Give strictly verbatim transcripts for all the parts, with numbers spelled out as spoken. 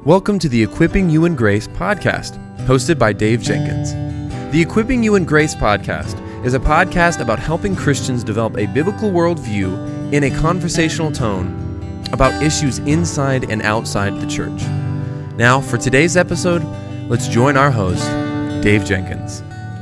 Welcome to the Equipping You in Grace podcast, hosted by Dave Jenkins. The Equipping You in Grace podcast is a podcast about helping Christians develop a biblical worldview in a conversational tone about issues inside and outside the church. Now, for today's episode, let's join our host, Dave Jenkins.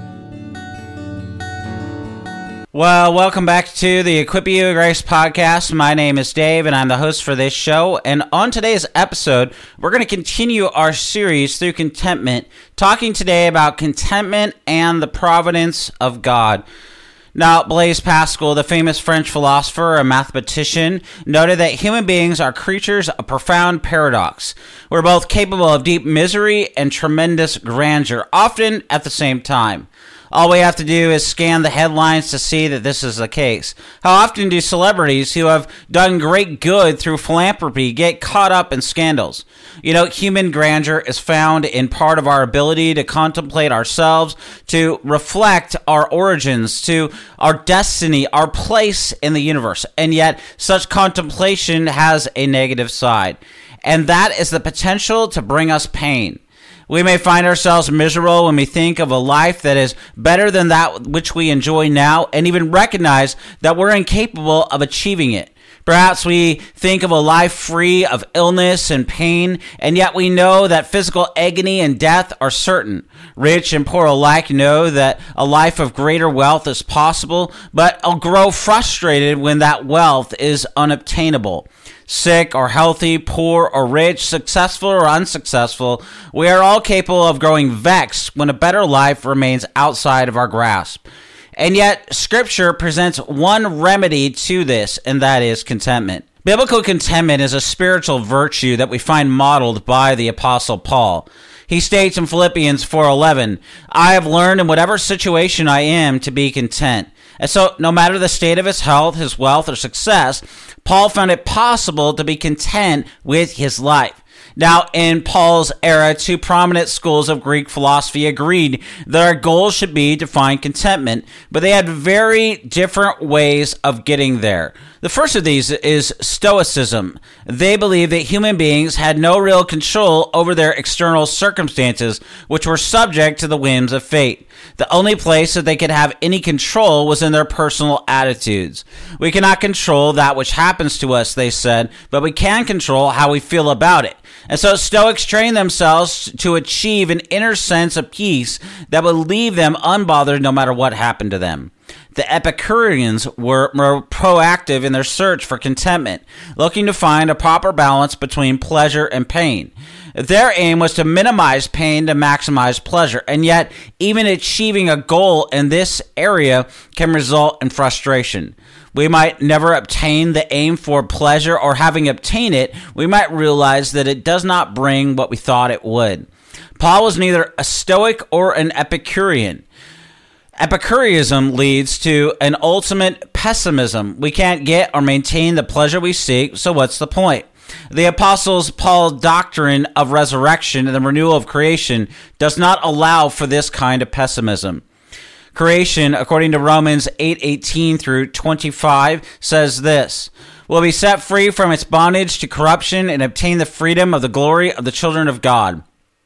Well, welcome back to the Equipping You in Grace podcast. My name is Dave, and I'm the host for this show. And on today's episode, we're going to continue our series through contentment, talking today about contentment and the providence of God. Now, Blaise Pascal, the famous French philosopher and mathematician, noted that human beings are creatures of profound paradox. We're both capable of deep misery and tremendous grandeur, often at the same time. All we have to do is scan the headlines to see that this is the case. How often do celebrities who have done great good through philanthropy get caught up in scandals? You know, human grandeur is found in part of our ability to contemplate ourselves, to reflect our origins, to our destiny, our place in the universe. And yet, such contemplation has a negative side. And that is the potential to bring us pain. We may find ourselves miserable when we think of a life that is better than that which we enjoy now, and even recognize that we're incapable of achieving it. Perhaps we think of a life free of illness and pain, and yet we know that physical agony and death are certain. Rich and poor alike know that a life of greater wealth is possible, but will grow frustrated when that wealth is unobtainable. Sick or healthy, poor or rich, successful or unsuccessful, we are all capable of growing vexed when a better life remains outside of our grasp. And yet, Scripture presents one remedy to this, and that is contentment. Biblical contentment is a spiritual virtue that we find modeled by the Apostle Paul. He states in Philippians four eleven, "I have learned in whatever situation I am to be content." And so, no matter the state of his health, his wealth, or success, Paul found it possible to be content with his life. Now, in Paul's era, two prominent schools of Greek philosophy agreed that our goal should be to find contentment, but they had very different ways of getting there. The first of these is Stoicism. They believed that human beings had no real control over their external circumstances, which were subject to the whims of fate. The only place that they could have any control was in their personal attitudes. We cannot control that which happens to us, they said, but we can control how we feel about it. And so Stoics trained themselves to achieve an inner sense of peace that would leave them unbothered no matter what happened to them. The Epicureans were more proactive in their search for contentment, looking to find a proper balance between pleasure and pain. Their aim was to minimize pain to maximize pleasure, and yet even achieving a goal in this area can result in frustration. We might never obtain the aim for pleasure, or having obtained it, we might realize that it does not bring what we thought it would. Paul was neither a Stoic or an Epicurean. Epicureanism leads to an ultimate pessimism. We can't get or maintain the pleasure we seek, so what's the point? The Apostle Paul's doctrine of resurrection and the renewal of creation does not allow for this kind of pessimism. Creation, according to Romans eight eighteen through twenty-five, says this: "Will be set free from its bondage to corruption and obtain the freedom of the glory of the children of God."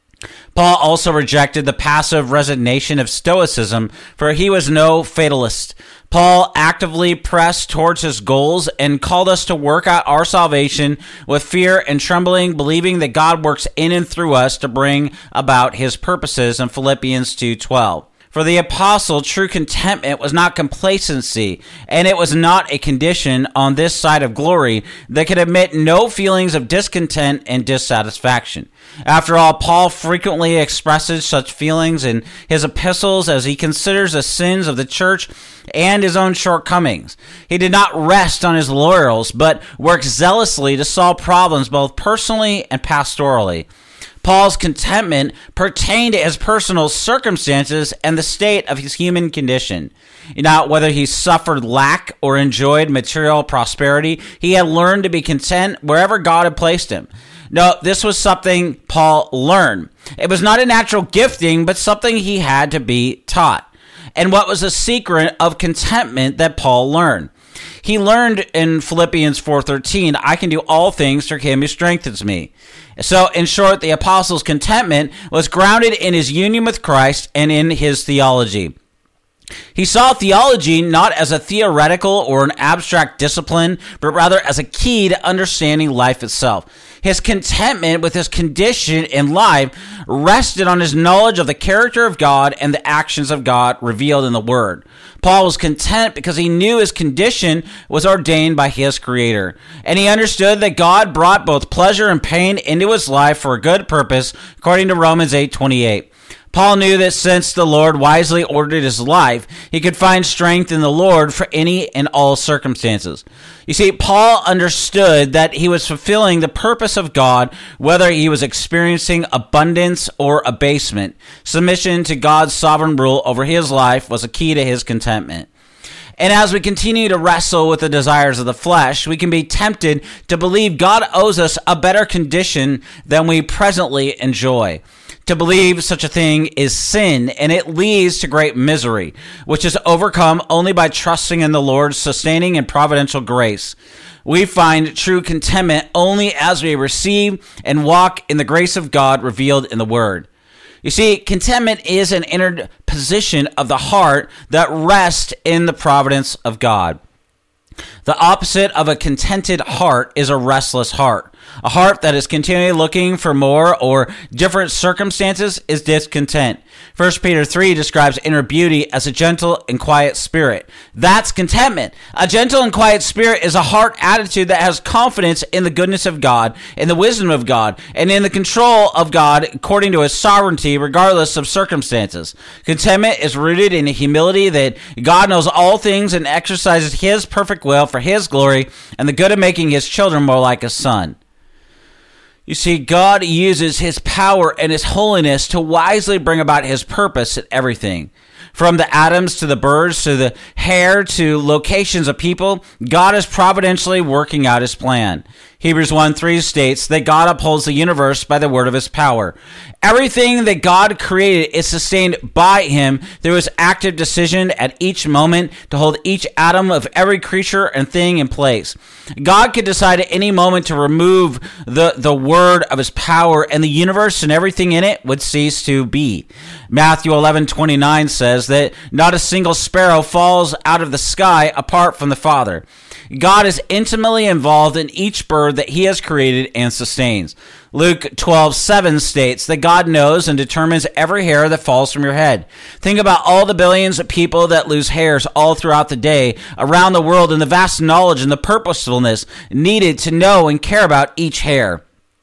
Paul also rejected the passive resignation of Stoicism, for he was no fatalist. Paul actively pressed towards his goals and called us to work out our salvation with fear and trembling, believing that God works in and through us to bring about his purposes in Philippians two twelve. For the apostle, true contentment was not complacency, and it was not a condition on this side of glory that could admit no feelings of discontent and dissatisfaction. After all, Paul frequently expresses such feelings in his epistles as he considers the sins of the church and his own shortcomings. He did not rest on his laurels, but worked zealously to solve problems both personally and pastorally. Paul's contentment pertained to his personal circumstances and the state of his human condition. Not whether he suffered lack or enjoyed material prosperity, he had learned to be content wherever God had placed him. No, this was something Paul learned. It was not a natural gifting, but something he had to be taught. And what was the secret of contentment that Paul learned? He learned in Philippians four thirteen, I can do all things through him who strengthens me. So, in short, the apostle's contentment was grounded in his union with Christ and in his theology. He saw theology not as a theoretical or an abstract discipline, but rather as a key to understanding life itself. His contentment with his condition in life rested on his knowledge of the character of God and the actions of God revealed in the Word. Paul was content because he knew his condition was ordained by his Creator, and he understood that God brought both pleasure and pain into his life for a good purpose, according to Romans eight twenty-eight. Paul knew that since the Lord wisely ordered his life, he could find strength in the Lord for any and all circumstances. You see, Paul understood that he was fulfilling the purpose of God, whether he was experiencing abundance or abasement. Submission to God's sovereign rule over his life was a key to his contentment. And as we continue to wrestle with the desires of the flesh, we can be tempted to believe God owes us a better condition than we presently enjoy. To believe such a thing is sin, and it leads to great misery, which is overcome only by trusting in the Lord's sustaining and providential grace. We find true contentment only as we receive and walk in the grace of God revealed in the Word. You see, contentment is an inner position of the heart that rests in the providence of God. The opposite of a contented heart is a restless heart. A heart that is continually looking for more or different circumstances is discontent. First Peter three describes inner beauty as a gentle and quiet spirit. That's contentment. A gentle and quiet spirit is a heart attitude that has confidence in the goodness of God, in the wisdom of God, and in the control of God according to his sovereignty, regardless of circumstances. Contentment is rooted in a humility that God knows all things and exercises his perfect will for his glory and the good of making his children more like his son. You see, God uses his power and his holiness to wisely bring about his purpose in everything. From the atoms to the birds to the hair to locations of people, God is providentially working out his plan. Hebrews one three states that God upholds the universe by the word of his power. Everything that God created is sustained by him through his active decision at each moment to hold each atom of every creature and thing in place. God could decide at any moment to remove the, the word of his power, and the universe and everything in it would cease to be. Matthew eleven twenty-nine says that not a single sparrow falls out of the sky apart from the Father. God is intimately involved in each bird that he has created and sustains. Luke twelve seven states that God knows and determines every hair that falls from your head. Think about all the billions of people that lose hairs all throughout the day around the world, and the vast knowledge and the purposefulness needed to know and care about each hair.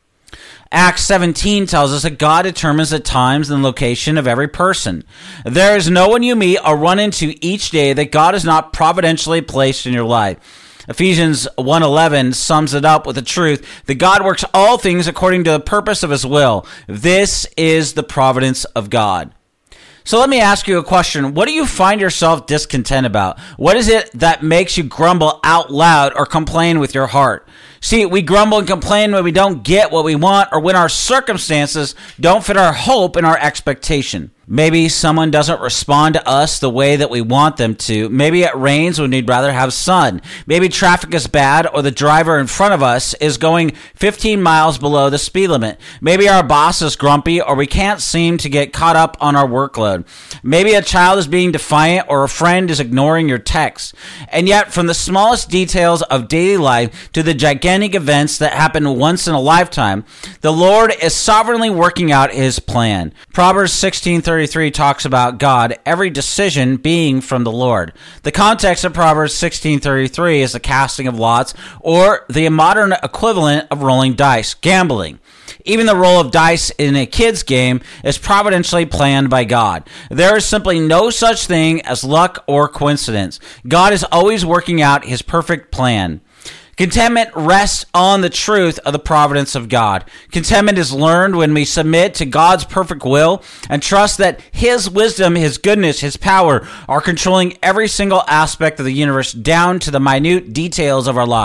Acts seventeen tells us that God determines the times and location of every person. There is no one you meet or run into each day that God has not providentially placed in your life. Ephesians one eleven sums it up with the truth that God works all things according to the purpose of his will. This is the providence of God. So let me ask you a question. What do you find yourself discontent about? What is it that makes you grumble out loud or complain with your heart? See, we grumble and complain when we don't get what we want or when our circumstances don't fit our hope and our expectation. Maybe someone doesn't respond to us the way that we want them to. Maybe it rains when we'd rather have sun. Maybe traffic is bad or the driver in front of us is going fifteen miles below the speed limit. Maybe our boss is grumpy or we can't seem to get caught up on our workload. Maybe a child is being defiant or a friend is ignoring your text. And yet, from the smallest details of daily life to the gigantic events that happen once in a lifetime, the Lord is sovereignly working out his plan. Proverbs sixteen thirty-three talks about God, every decision being from the Lord. The context of Proverbs sixteen thirty-three is the casting of lots, or the modern equivalent of rolling dice, gambling. Even the roll of dice in a kid's game is providentially planned by God. There is simply no such thing as luck or coincidence. God is always working out his perfect plan. Contentment rests on the truth of the providence of God. Contentment is learned when we submit to God's perfect will and trust that his wisdom, his goodness, his power are controlling every single aspect of the universe down to the minute details of our lives.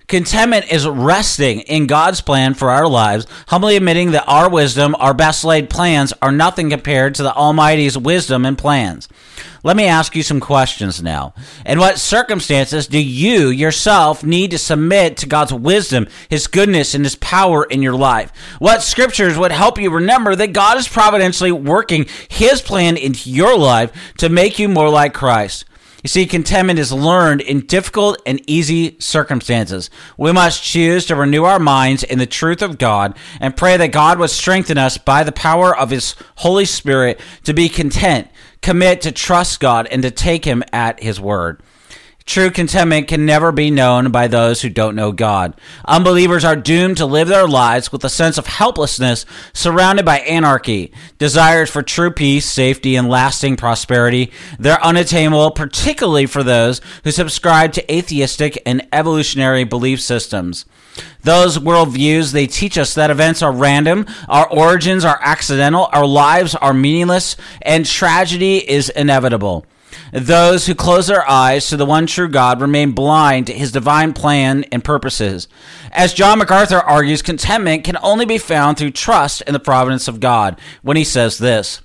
Contentment is resting in God's plan for our lives, humbly admitting that our wisdom, our best laid plans, are nothing compared to the Almighty's wisdom and plans. Let me ask you some questions now. In what circumstances do you yourself need to submit to God's wisdom, His goodness, and His power in your life? What scriptures would help you remember that God is providentially working His plan into your life to make you more like Christ? You see, contentment is learned in difficult and easy circumstances. We must choose to renew our minds in the truth of God and pray that God would strengthen us by the power of His Holy Spirit to be content, commit to trust God, and to take Him at His word. True contentment can never be known by those who don't know God. Unbelievers are doomed to live their lives with a sense of helplessness, surrounded by anarchy. Desires for true peace, safety, and lasting prosperity, they're unattainable, particularly for those who subscribe to atheistic and evolutionary belief systems. Those worldviews, they teach us that events are random, our origins are accidental, our lives are meaningless, and tragedy is inevitable. Those who close their eyes to the one true God remain blind to His divine plan and purposes. As John MacArthur argues, contentment can only be found through trust in the providence of God when he says this: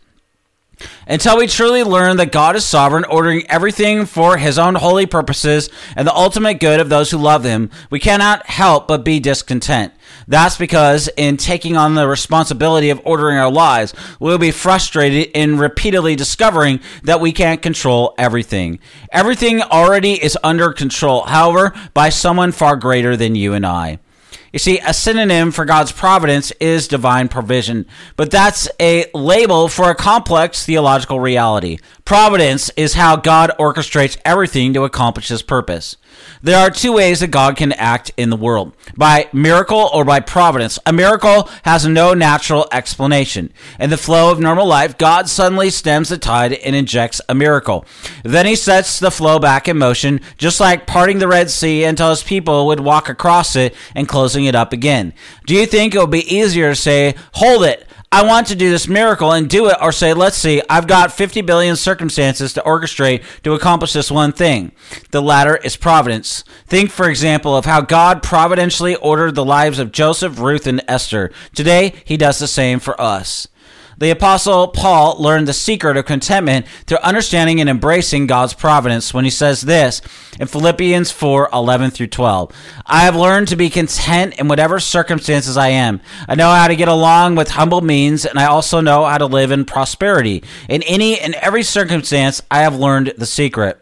until we truly learn that God is sovereign, ordering everything for His own holy purposes and the ultimate good of those who love Him, we cannot help but be discontent. That's because in taking on the responsibility of ordering our lives, we'll be frustrated in repeatedly discovering that we can't control everything. Everything already is under control, however, by someone far greater than you and I. You see, a synonym for God's providence is divine provision, but that's a label for a complex theological reality. Providence is how God orchestrates everything to accomplish His purpose. There are two ways that God can act in the world: by miracle or by providence. A miracle has no natural explanation. In the flow of normal life, God suddenly stems the tide and injects a miracle. Then He sets the flow back in motion, just like parting the Red Sea until His people would walk across it and closing it up again. Do you think it would be easier to say, hold it, I want to do this miracle and do it, or say, let's see, I've got fifty billion circumstances to orchestrate to accomplish this one thing? The latter is providence. Think, for example, of how God providentially ordered the lives of Joseph, Ruth, and Esther. Today, He does the same for us. The Apostle Paul learned the secret of contentment through understanding and embracing God's providence when he says this in Philippians four, eleven through twelve. I have learned to be content in whatever circumstances I am. I know how to get along with humble means, and I also know how to live in prosperity. In any and every circumstance, I have learned the secret.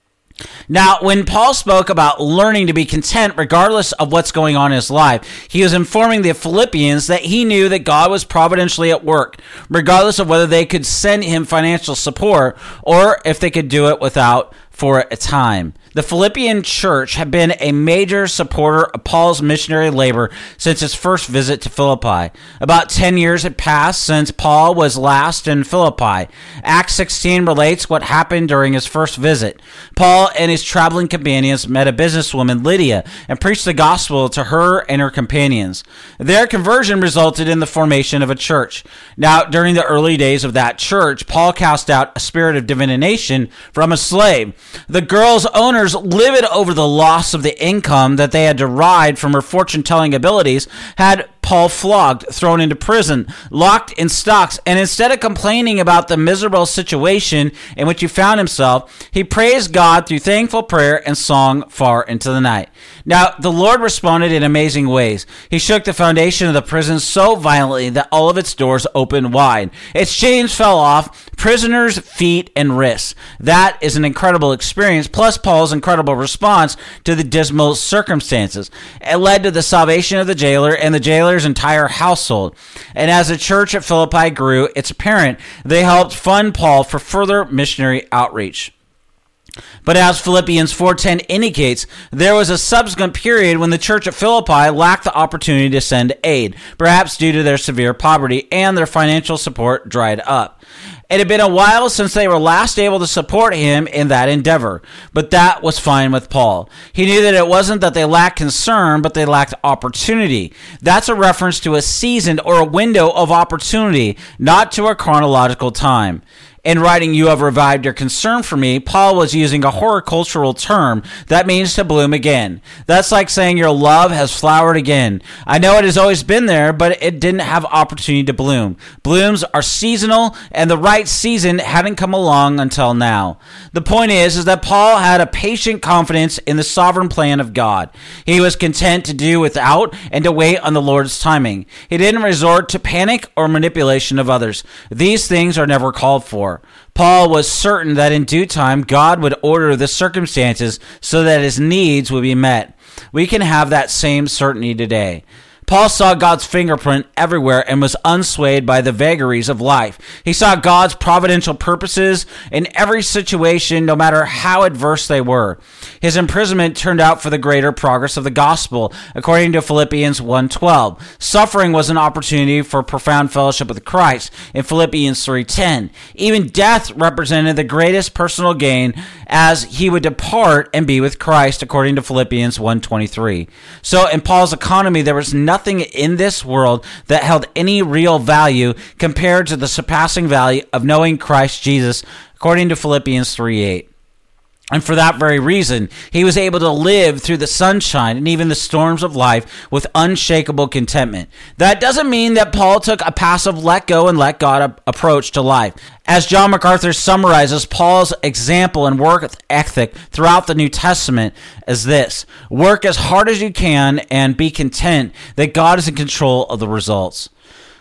Now, when Paul spoke about learning to be content regardless of what's going on in his life, he was informing the Philippians that he knew that God was providentially at work, regardless of whether they could send him financial support or if they could do it without for a time. The Philippian church had been a major supporter of Paul's missionary labor since his first visit to Philippi. About ten years had passed since Paul was last in Philippi. Acts sixteen relates what happened during his first visit. Paul and his traveling companions met a businesswoman, Lydia, and preached the gospel to her and her companions. Their conversion resulted in the formation of a church. Now, during the early days of that church, Paul cast out a spirit of divination from a slave. The girl's owner, livid over the loss of the income that they had derived from her fortune-telling abilities, had Paul flogged, thrown into prison, locked in stocks, and instead of complaining about the miserable situation in which he found himself, he praised God through thankful prayer and song far into the night. Now, the Lord responded in amazing ways. He shook the foundation of the prison so violently that all of its doors opened wide. Its chains fell off prisoners' feet and wrists. That is an incredible experience, plus Paul's incredible response to the dismal circumstances. It led to the salvation of the jailer and the jailer's entire household. And as the church at Philippi grew, it's apparent they helped fund Paul for further missionary outreach. But as Philippians four ten indicates, there was a subsequent period when the church at Philippi lacked the opportunity to send aid, perhaps due to their severe poverty, and their financial support dried up. It had been a while since they were last able to support him in that endeavor, but that was fine with Paul. He knew that it wasn't that they lacked concern, but they lacked opportunity. That's a reference to a season or a window of opportunity, not to a chronological time. In writing, "You have revived your concern for me," Paul was using a horticultural term that means to bloom again. That's like saying your love has flowered again. I know it has always been there, but it didn't have opportunity to bloom. Blooms are seasonal, and the right season hadn't come along until now. The point is, is that Paul had a patient confidence in the sovereign plan of God. He was content to do without and to wait on the Lord's timing. He didn't resort to panic or manipulation of others. These things are never called for. Paul was certain that in due time, God would order the circumstances so that his needs would be met. We can have that same certainty today. Paul saw God's fingerprint everywhere and was unswayed by the vagaries of life. He saw God's providential purposes in every situation, no matter how adverse they were. His imprisonment turned out for the greater progress of the gospel, according to Philippians one twelve. Suffering was an opportunity for profound fellowship with Christ, in Philippians three ten. Even death represented the greatest personal gain, as he would depart and be with Christ, according to Philippians one twenty-three. So in Paul's economy, there was nothing Nothing in this world that held any real value compared to the surpassing value of knowing Christ Jesus, according to Philippians three eight. And for that very reason, he was able to live through the sunshine and even the storms of life with unshakable contentment. That doesn't mean that Paul took a passive let go and let God approach to life. As John MacArthur summarizes Paul's example and work ethic throughout the New Testament as this: work as hard as you can and be content that God is in control of the results.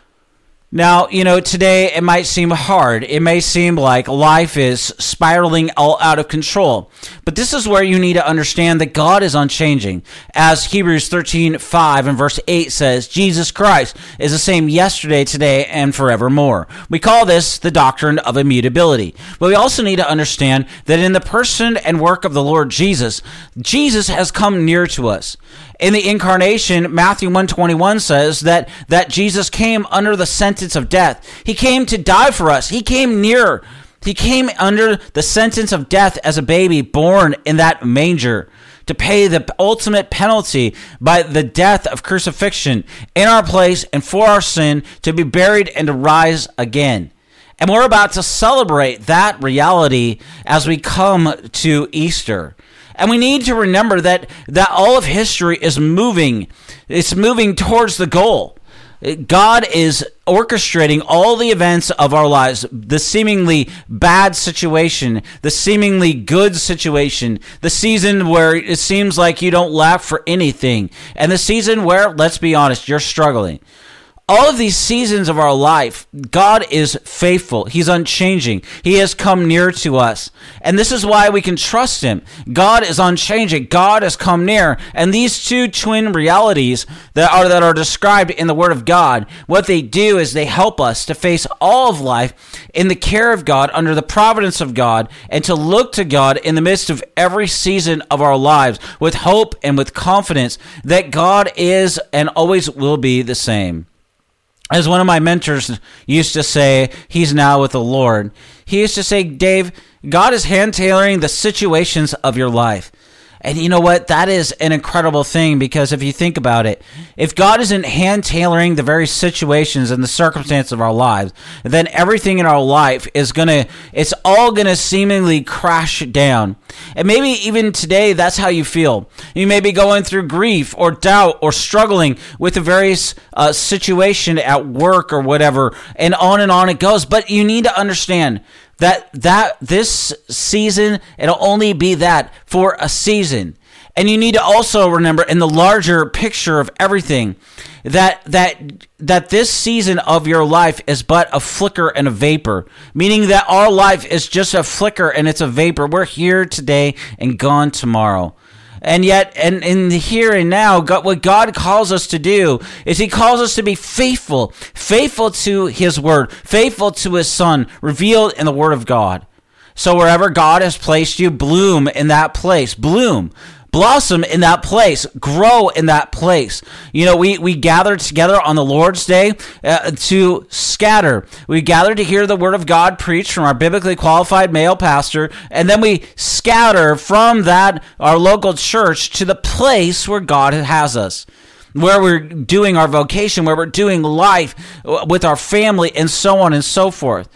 Now, you know, today it might seem hard. It may seem like life is spiraling all out of control. But this is where you need to understand that God is unchanging. As Hebrews thirteen five and verse eight says, Jesus Christ is the same yesterday, today, and forevermore. We call this the doctrine of immutability. But we also need to understand that in the person and work of the Lord Jesus, Jesus has come near to us. In the incarnation, Matthew one twenty-one says that, that Jesus came under the sentence of death. He came to die for us. He came near. He came under the sentence of death as a baby born in that manger to pay the ultimate penalty by the death of crucifixion in our place and for our sin, to be buried and to rise again. And we're about to celebrate that reality as we come to Easter. And we need to remember that, that all of history is moving. It's moving towards the goal. God is orchestrating all the events of our lives, the seemingly bad situation, the seemingly good situation, the season where it seems like you don't laugh for anything, and the season where, let's be honest, you're struggling. All of these seasons of our life, God is faithful. He's unchanging. He has come near to us. And this is why we can trust him. God is unchanging. God has come near. And these two twin realities that are, that are described in the Word of God, what they do is they help us to face all of life in the care of God, under the providence of God, and to look to God in the midst of every season of our lives with hope and with confidence that God is and always will be the same. As one of my mentors used to say, he's now with the Lord. He used to say, Dave, God is hand-tailoring the situations of your life. And you know what? That is an incredible thing, because if you think about it, if God isn't hand-tailoring the very situations and the circumstances of our lives, then everything in our life is going to, it's all going to seemingly crash down. And maybe even today, that's how you feel. You may be going through grief or doubt or struggling with a various uh, situation at work or whatever, and on and on it goes. But you need to understand that that this season, it'll only be that for a season. And you need to also remember, in the larger picture of everything, that that that this season of your life is but a flicker and a vapor, meaning that our life is just a flicker and it's a vapor. We're here today and gone tomorrow. And yet, and in the here and now, God, what God calls us to do is he calls us to be faithful, faithful to his word, faithful to his son, revealed in the word of God. So wherever God has placed you, bloom in that place, bloom. Blossom in that place. Grow in that place. You know, we, we gather together on the Lord's Day uh, to scatter. We gather to hear the Word of God preached from our biblically qualified male pastor, and then we scatter from that, our local church, to the place where God has us, where we're doing our vocation, where we're doing life with our family, and so on and so forth.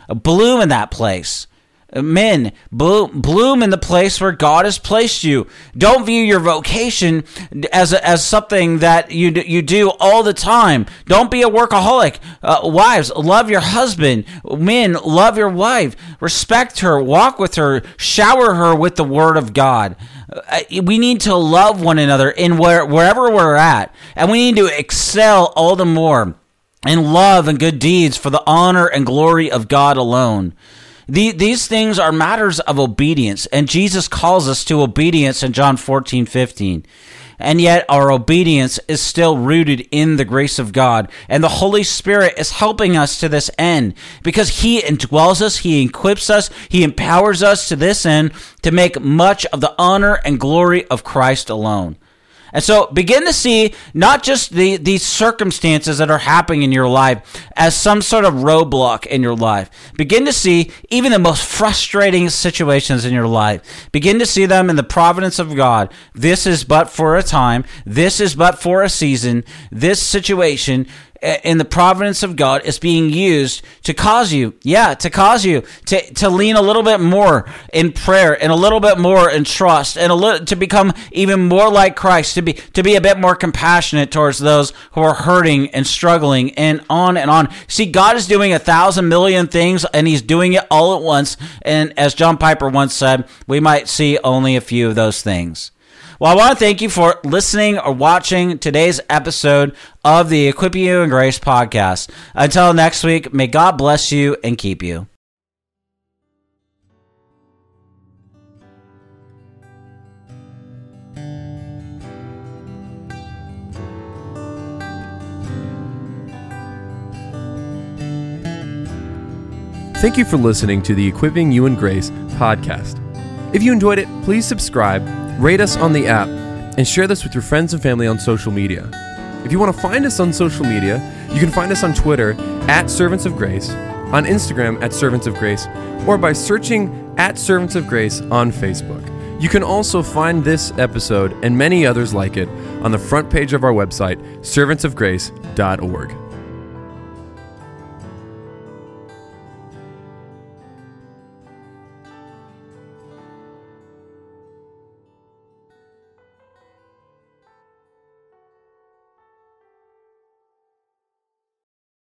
bloom in that place. Men, bloom, bloom in the place where God has placed you. Don't view your vocation as a, as something that you do, you do all the time. Don't be a workaholic. Uh, wives, love your husband. Men, love your wife. Respect her. Walk with her. Shower her with the Word of God. Uh, we need to love one another in where, wherever we're at, and we need to excel all the more in love and good deeds for the honor and glory of God alone. The, these things are matters of obedience, and Jesus calls us to obedience in John fourteen fifteen. And yet our obedience is still rooted in the grace of God, and the Holy Spirit is helping us to this end because He indwells us, He equips us, He empowers us to this end to make much of the honor and glory of Christ alone. And so begin to see not just the these circumstances that are happening in your life as some sort of roadblock in your life. Begin to see even the most frustrating situations in your life. Begin to see them in the providence of God. This is but for a time. This is but for a season. This situation in the providence of God is being used to cause you, yeah, to cause you to, to lean a little bit more in prayer and a little bit more in trust and a little, to become even more like Christ, to be to be a bit more compassionate towards those who are hurting and struggling, and on and on. See, God is doing a thousand million things, and He's doing it all at once. And as John Piper once said, we might see only a few of those things. Well, I want to thank you for listening or watching today's episode of the Equipping You in Grace podcast. Until next week, may God bless you and keep you. Thank you for listening to the Equipping You in Grace podcast. If you enjoyed it, please subscribe, rate us on the app, and share this with your friends and family on social media. If you want to find us on social media, you can find us on Twitter at Servants of Grace, on Instagram at Servants of Grace, or by searching at Servants of Grace on Facebook. You can also find this episode and many others like it on the front page of our website, servants of grace dot org.